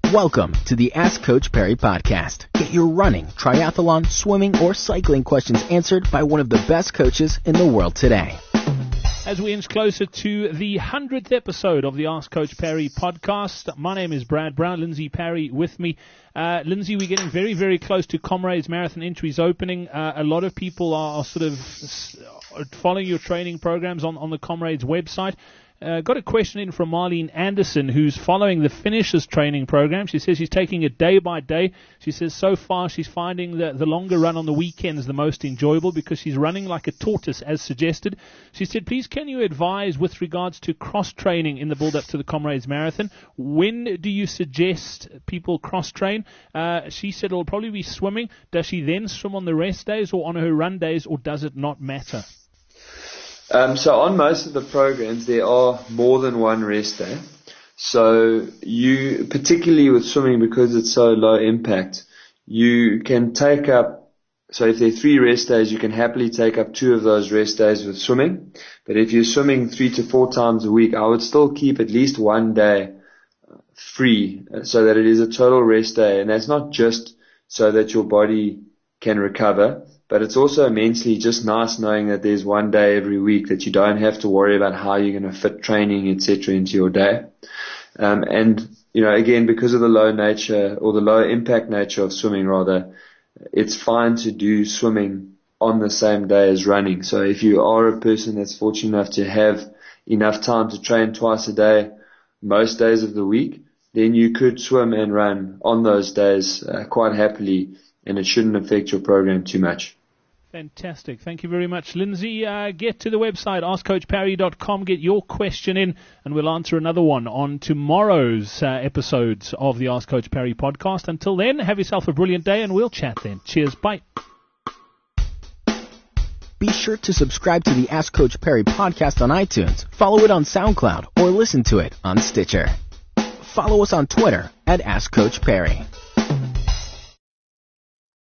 Welcome to the Ask Coach Perry podcast. Get your running, triathlon, swimming, or cycling questions answered by one of the best coaches in the world today. As we inch closer to the 100th episode of the Ask Coach Perry podcast, my name is Brad Brown, Lindsay Parry with me. Lindsay, we're getting very, very close to Comrades Marathon entries opening. A lot of people are sort of following your training programs on the Comrades website. Got a question in from Marlene Anderson, who's following the Finishers training program. She says she's taking it day by day. She says so far she's finding the longer run on the weekends the most enjoyable because she's running like a tortoise as suggested. She said, please can you advise with regards to cross-training in the build-up to the Comrades Marathon? When do you suggest people cross-train? She said it'll probably be swimming. Does she then swim on the rest days or on her run days, or does it not matter? So on most of the programs, there are more than one rest day. So you, particularly with swimming, because it's so low impact, you can take up, so if there are 3 rest days, you can happily take up 2 of those rest days with swimming. But if you're swimming 3 to 4 times a week, I would still keep at least one day free so that it is a total rest day. And that's not just so that your body can recover, but it's also immensely just nice knowing that there's one day every week that you don't have to worry about how you're going to fit training, etc., into your day. And, you know, again, because of the low nature or the low impact nature of swimming rather, it's fine to do swimming on the same day as running. So if you are a person that's fortunate enough to have enough time to train twice a day, most days of the week, then you could swim and run on those days quite happily, and it shouldn't affect your program too much. Fantastic. Thank you very much, Lindsay. Get to the website, askcoachparry.com, get your question in, and we'll answer another one on tomorrow's episodes of the Ask Coach Perry podcast. Until then, have yourself a brilliant day, and we'll chat then. Cheers. Bye. Be sure to subscribe to the Ask Coach Perry podcast on iTunes, follow it on SoundCloud, or listen to it on Stitcher. Follow us on Twitter at Ask Coach Perry.